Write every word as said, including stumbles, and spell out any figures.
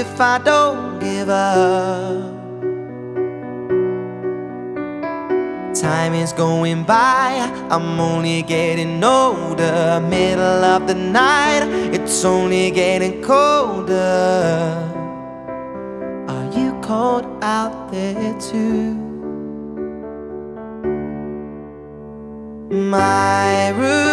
if I don't give up. Time is going by, I'm only getting older. Middle of the night, it's only getting colder. Are you cold out there too? My room